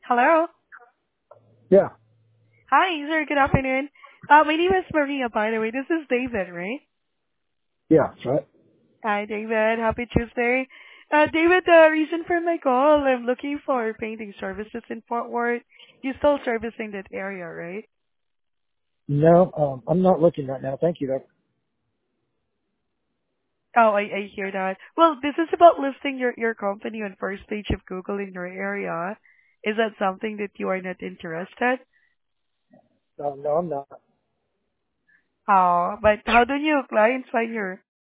Hello. Yeah, Hi, sir. Good afternoon. My name is Maria, by the way. This is David, right? yeah, that's right. Hi, David. Happy Tuesday. David, the reason for my call, I'm looking for painting services in Fort Worth. You still servicing that area, right? No, I'm not looking right now. Thank you, though. Oh, I hear that. Well, this is about listing your company on first page of Google in your area. Is that something that you are not interested? No, I'm not. Oh, but how do new clients find your